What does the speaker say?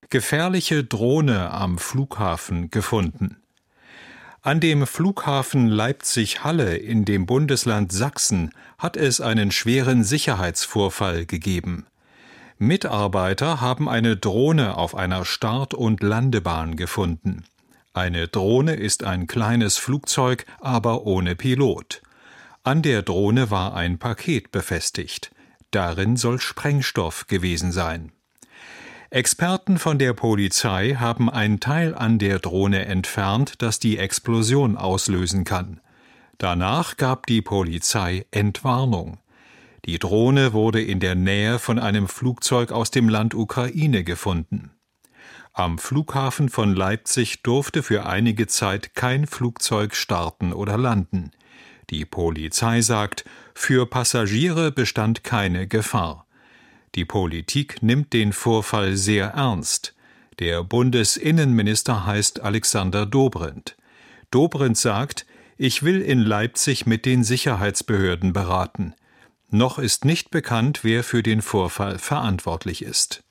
Gefährliche Drohne am Flughafen gefunden. An dem Flughafen Leipzig-Halle in dem Bundesland Sachsen hat es einen schweren Sicherheitsvorfall gegeben. Mitarbeiter haben eine Drohne auf einer Start- und Landebahn gefunden. Eine Drohne ist ein kleines Flugzeug, aber ohne Pilot. An der Drohne war ein Paket befestigt. Darin soll Sprengstoff gewesen sein. Experten von der Polizei haben ein Teil an der Drohne entfernt, das die Explosion auslösen kann. Danach gab die Polizei Entwarnung. Die Drohne wurde in der Nähe von einem Flugzeug aus dem Land Ukraine gefunden. Am Flughafen von Leipzig durfte für einige Zeit kein Flugzeug starten oder landen. Die Polizei sagt, für Passagiere bestand keine Gefahr. Die Politik nimmt den Vorfall sehr ernst. Der Bundesinnenminister heißt Alexander Dobrindt. Dobrindt sagt, ich will in Leipzig mit den Sicherheitsbehörden beraten. Noch ist nicht bekannt, wer für den Vorfall verantwortlich ist.